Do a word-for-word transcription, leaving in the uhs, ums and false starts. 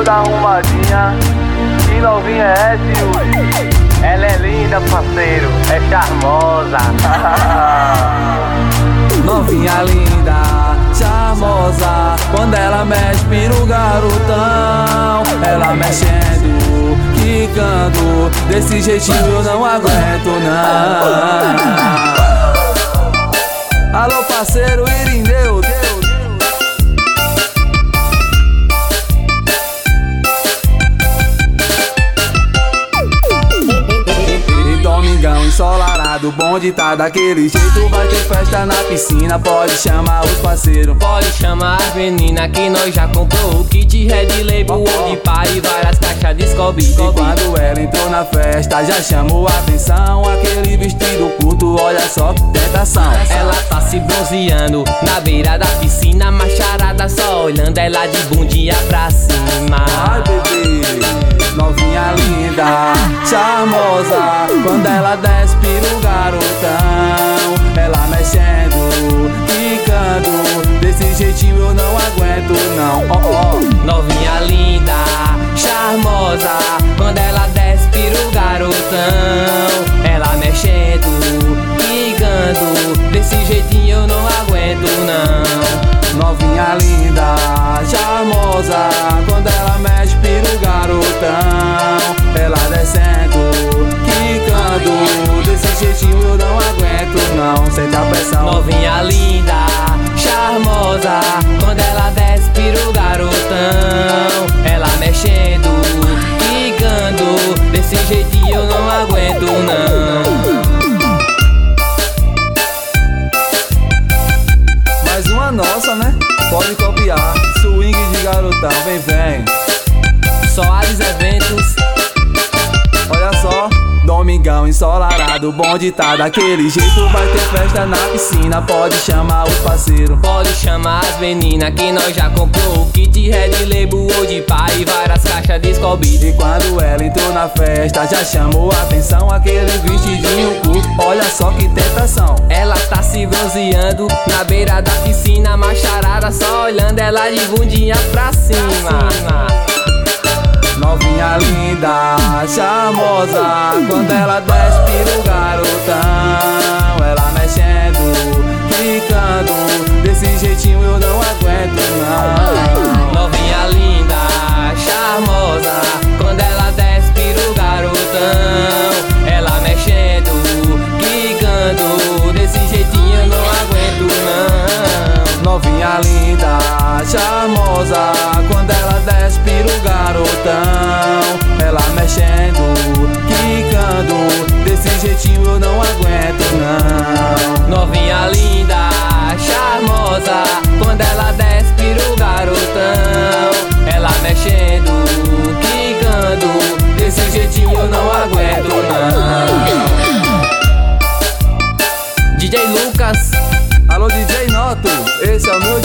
toda arrumadinha. Que novinha é essa, Yuri? Ela é linda, parceiro, é charmosa. Novinha linda, charmosa, quando ela mexe pira o garotão. Ela mexendo, quicando, desse jeitinho eu não aguento não. Alô parceiro Irindeu, domingão ensolarado, bonde tá daquele jeito. Vai ter festa na piscina, pode chamar os parceiros. Pode chamar as meninas que nós já comprou o kit Red Label, Old Pai e várias caixas de Scooby. E quando ela entrou na festa já chamou a atenção. Aquele vestido curto, olha só que tentação. Ela tá se bronzeando na beira da piscina, macharada só olhando ela de bundinha pra cima. Ai bebê, novinha linda, charmosa, quando ela desce pira o garotão. Ela mexendo, quicando, desse jeitinho eu não aguento não. Oh, oh. Novinha linda, charmosa, quando ela desce pira o garotão. Ela mexendo, quicando, desse jeitinho eu não aguento não. Novinha linda, charmosa, quando ela mexe pira o garotão. Ela descendo, quicando, desse jeitinho eu não aguento não. Sente a pressão. Novinha linda, charmosa, quando ela desce pira o garotão. Ela mexendo, quicando, desse jeitinho eu não aguento não. Mais uma nossa, né? Pode copiar, swing de garotão, vem, vem. Soares Eventos. Olha só, domingão ensolarado, bonde tá daquele jeito. Vai ter festa na piscina, pode chamar os parceiros. Pode chamar as meninas que nós já comprou o kit Red Label, Old Pai e várias caixas de Scooby. E quando ela entrou na festa já chamou a atenção. Aquele vestidinho curto, olha só que tentação. Ela tá se bronzeando na beira da piscina, macharada só olhando ela de bundinha pra cima. Novinha linda, charmosa, quando ela desce pira o garotão. Ela mexendo, quicando, desse jeitinho eu não aguento não. Novinha linda, charmosa, quando ela desce pira o garotão. Ela mexendo, quicando, desse jeitinho eu não aguento não. Novinha linda, charmosa, quando ela desce pira o garotão. Ela mexendo, quicando, desse jeitinho eu não aguento não. Novinha linda, charmosa, quando ela desce pira o garotão. Ela mexendo, quicando, desse jeitinho eu não aguento não. D J Lucas. Alô D J Noto, esse é o meu